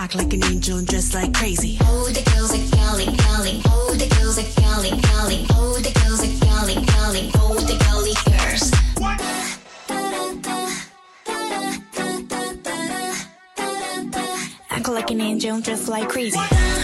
act like an angel and dress like crazy. Oh, the girls are calling, calling. Oh, the girls are calling, calling. Oh, the girls are calling, calling. Oh, the girly girls. Act like an angel and dress like crazy.